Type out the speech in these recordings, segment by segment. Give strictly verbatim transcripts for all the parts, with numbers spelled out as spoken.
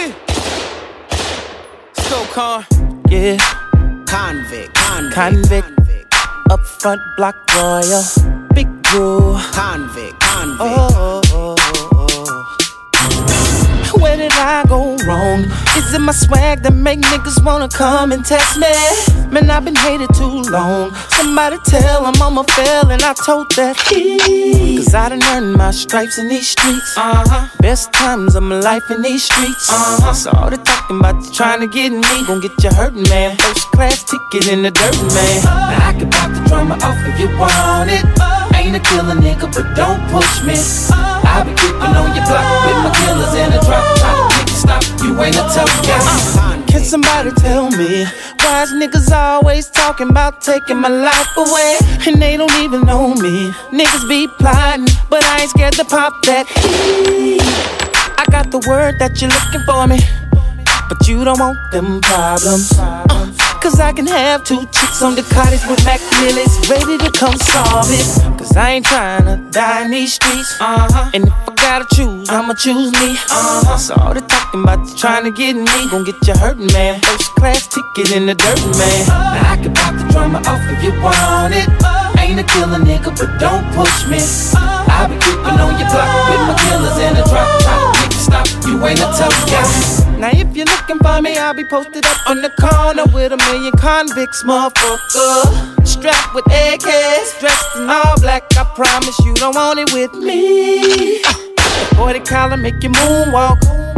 Yeah. So con. Yeah. Convict, convict, Convict. convict. Up front block royal. Big Drew. Convict, convict. Oh, oh, oh, oh. Where did I go wrong? Is it my swag that make niggas wanna come and test me? Man, I've been hated too long. Somebody tell them I'm a fail, and I told that he. Cause I done earned my stripes in these streets. Uh-huh. Best times of my life in these streets. Uh-huh. So all the talking about you trying to get me gon' get you hurtin', man. First class ticket in the dirt, man. Now I can pop the drama off if you want it. Ain't a killer nigga, but don't push me. I be creepin' on your block with my killers in a drop top. Nigga, stop, you ain't a tough guy. Uh, can somebody tell me why is niggas always talking about taking my life away? And they don't even know me. Niggas be plotting, but I ain't scared to pop that heat. I got the word that you're looking for me, but you don't want them problems. Uh, Cause I can have two chicks on the cottage with Mac Millers ready to come solve it. Cause I ain't tryna die in these streets. Uh-huh. And if I gotta choose, I'ma choose me. Uh-huh. So all the talking about you trying to get me gon' get you hurtin', man. First class ticket in the dirt, man. Now I can pop the drama off if you want it. Ain't a killer nigga, but don't push me. I be creepin' on your block with my killers in a drop top. Nigga, stop, you ain't a tough guy. Now if you're looking for me, I'll be posted up on the corner with a million convicts, motherfucker. Strapped with A Ks, dressed in all black. I promise you don't want it with me. Uh, forty collar make you moonwalk,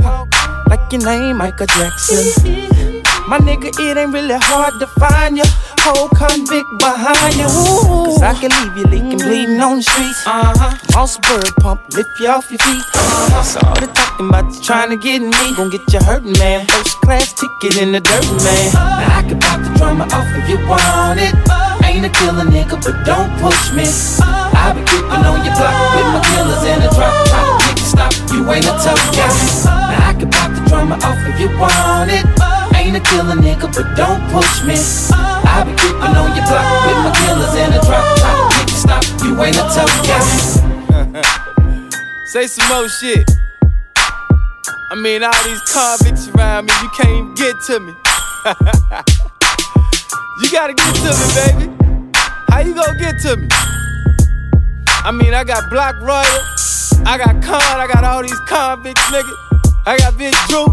like your name Michael Jackson. My nigga, it ain't really hard to find you. Whole convict behind you. Ooh. Cause I can leave you leaking, bleeding on the streets. Uh-huh. Moss bird pump, lift you off your feet. Uh-huh. So all the talking about you trying to get me gon' get you hurtin', man. First class ticket in the dirt, man. Now I can pop the drama off if you want it. Ain't a killer nigga, but don't push me. I be creepin' on your block with my killers in a drop top. Nigga, stop, you ain't a tough guy. Now I can pop the drama off if you want it. Ain't a killer nigga, but don't push me. I be creepin' on your block with my killers in a drop top. Nigga, stop, you ain't a tough guy. Say some more shit. I mean, all these convicts around me, you can't even get to me. You gotta get to me, baby. How you gonna get to me? I mean, I got Block Royal, I got Con, I got all these convicts, nigga. I got Big Drew.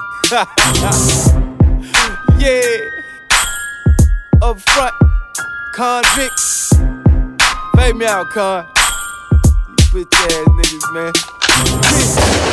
Yeah. Up front, convicts. Fade me out, Con. You bitch ass niggas, man. Yeah.